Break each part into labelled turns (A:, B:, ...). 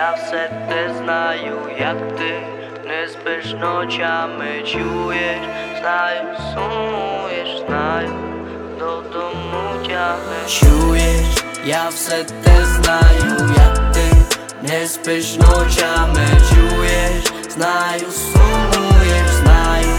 A: я все те знаю, як ти не спиш ночами, чуєш, знаю, сумуєш, знаю, додому тягнеш. Чуєш, я все те знаю, як ти не спиш ночами, чуєш, знаю, сумуєш, знаю,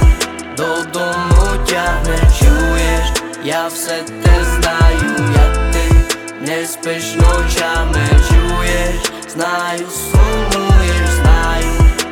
A: додому тягнеш. Чуєш, я все те знаю, як ти не спиш ночами, чуєш, знаю, сумуєш, знаю,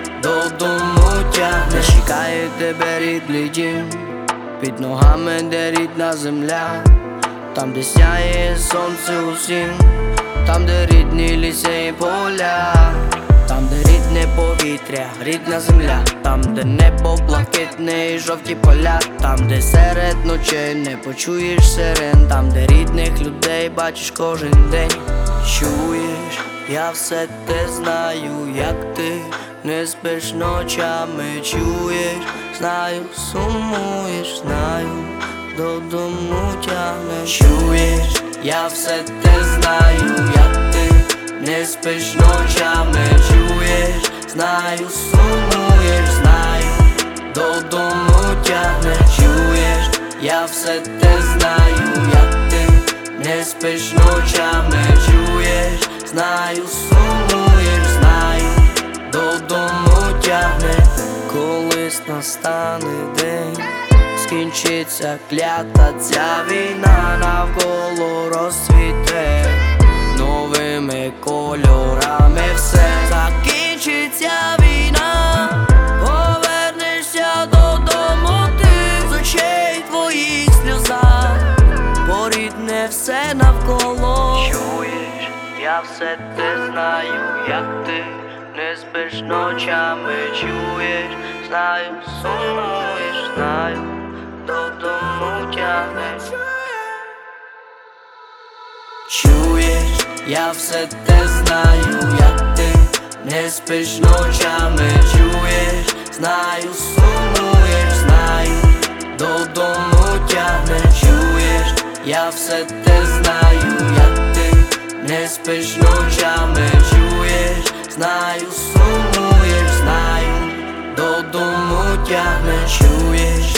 A: додому тягнеш. Чекає тебе рідний дім, під ногами де рідна земля, там де сяє сонце усім, там де рідні ліси і поля, там де рідне повітря, рідна земля, там де небо блакитне і жовті поля, там де серед ночей не почуєш сирен, там де рідних людей бачиш кожен день. Чуєш, я все те знаю, як ти не спиш ночами, чуєш, знаю, сумуєш, знаю, додому тягнеш. Чуєш, я все те знаю, як ти не спиш ночами, чуєш, знаю, сумуєш, знаю, додому тягнеш. Чуєш, я все те знаю, як ти не спиш ночами, чуєш, знаю, сумуєш, знаю, додому тягнеш. Колись настане день, скінчиться клята ця війна, навколо розцвіте новими кольорами все. Закінчиться війна, повернешся додому ти, з очей твоїх сльоза, бо рідне все навколо. Чуєш, я все те знаю, як ти не спиш ночами, чуєш, знаю, сумуєш, знаю, додому тягнеш. Чуєш, я все те знаю, як ти не спиш ночами, чуєш, знаю, сумуєш, знаю, додому тягнеш. Чуєш, я все те знаю, як ти не спиш ночами, чуєш, знаю, сумуєш, знаю, додому тягнеш. Чуєш,